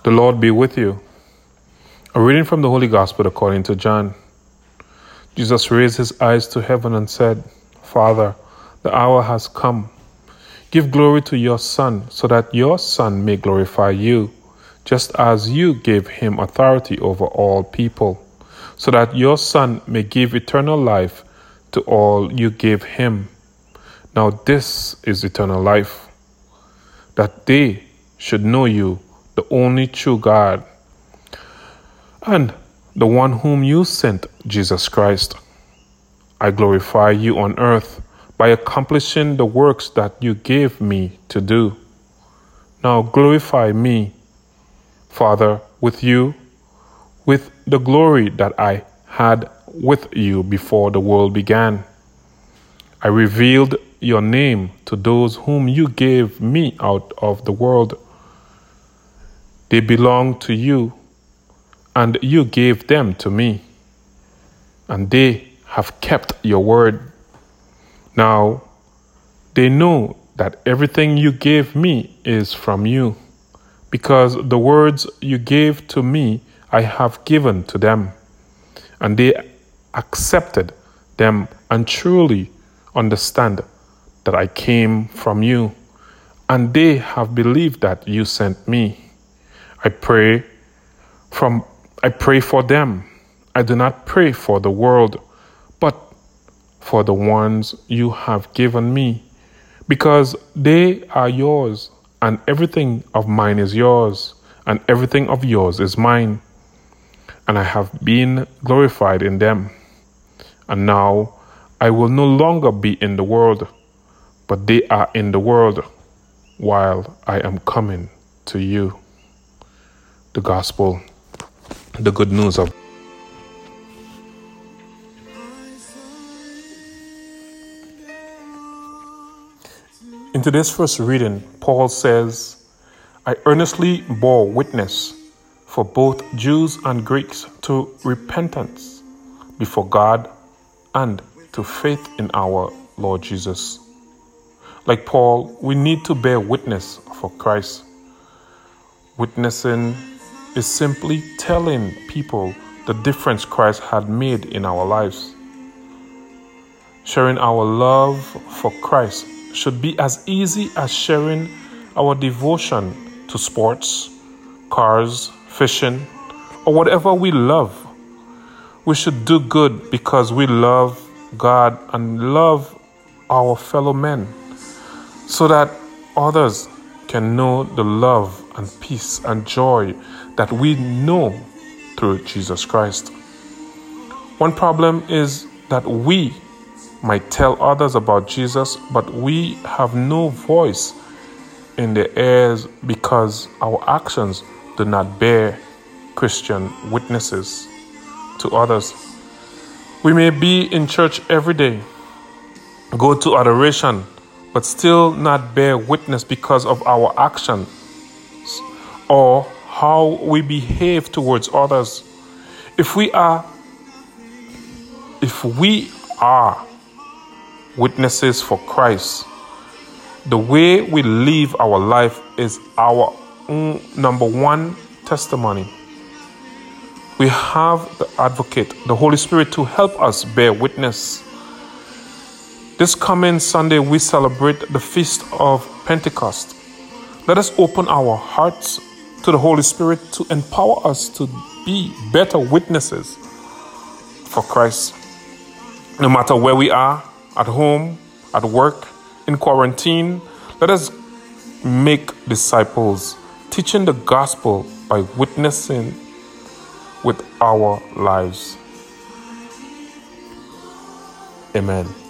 The Lord be with you. A reading from the Holy Gospel according to John. Jesus raised his eyes to heaven and said, Father, the hour has come. Give glory to your Son, so that your Son may glorify you, just as you gave him authority over all people, so that your Son may give eternal life to all you gave him. Now this is eternal life, that they should know you, the only true God, and the one whom you sent, Jesus Christ. I glorify you on earth by accomplishing the works that you gave me to do. Now glorify me, Father, with you, with the glory that I had with you before the world began. I revealed your name to those whom you gave me out of the world. They belong to you, and you gave them to me, and they have kept your word. Now they know that everything you gave me is from you, because the words you gave to me I have given to them, and they accepted them and truly understand that I came from you, and they have believed that you sent me. I pray for them. I do not pray for the world, but for the ones you have given me, because they are yours, and everything of mine is yours, and everything of yours is mine, and I have been glorified in them. And now I will no longer be in the world, but they are in the world, while I am coming to you. The Gospel, the good news of. In today's first reading, Paul says, I earnestly bore witness for both Jews and Greeks to repentance before God and to faith in our Lord Jesus. Like Paul, we need to bear witness for Christ. Witnessing is simply telling people the difference Christ had made in our lives. Sharing our love for Christ should be as easy as sharing our devotion to sports, cars, fishing, or whatever we love. We should do good because we love God and love our fellow men, so that others can know the love and peace and joy that we know through Jesus Christ. One problem is that we might tell others about Jesus, but we have no voice in their ears because our actions do not bear Christian witnesses to others. We may be in church every day, go to adoration, but still not bear witness because of our actions or how we behave towards others. If we are witnesses for Christ, the way we live our life is our own number one testimony. We have the Advocate, the Holy Spirit, to help us bear witness. This coming Sunday, we celebrate the Feast of Pentecost. Let us open our hearts to the Holy Spirit to empower us to be better witnesses for Christ. No matter where we are, at home, at work, in quarantine, let us make disciples, teaching the gospel by witnessing with our lives. Amen.